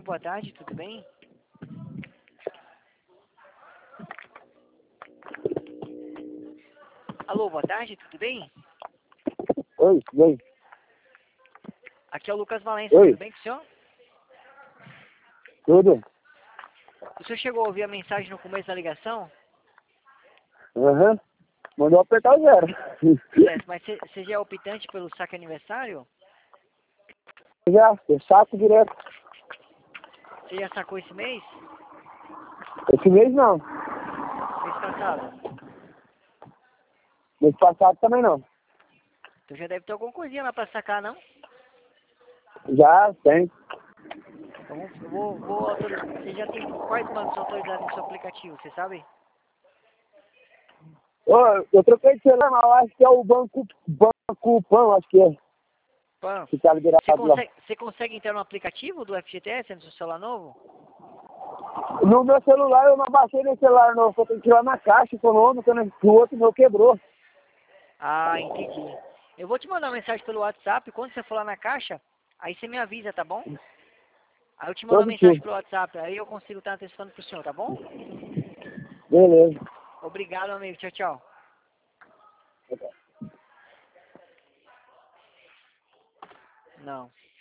boa tarde, tudo bem? Alô, boa tarde, tudo bem? Oi, oi. Aqui é o Lucas Valença, Oi. tudo bem com o senhor? Tudo? O senhor chegou a ouvir a mensagem no começo da ligação? Aham. Mandou apertar o zero. Certo, mas você já é optante pelo saque aniversário? Já, eu saco direto. Você já sacou esse mês? Esse mês não. Mês passado? Mês passado também não. Então já deve ter alguma coisinha lá pra sacar, não? Já tem. Então eu vou autorizar. Você já tem quais bancos autorizados no seu aplicativo, você sabe? Ô, eu troquei de celular, mas eu acho que é o Banco Pão, acho que é. Pan, Que tá liberado lá. você consegue entrar no aplicativo do FGTS no seu celular novo? No meu celular, eu não baixei no celular não. Só tem que ir lá na caixa econômica, né? Que o outro meu quebrou. Ah, entendi. Eu vou te mandar uma mensagem pelo WhatsApp. Quando você for lá na caixa, aí você me avisa, tá bom? Aí eu te mando uma mensagem Positivo. pelo WhatsApp. Aí eu consigo estar antecipando pro senhor, tá bom? Beleza. Obrigado, amigo. Tchau, tchau. Não.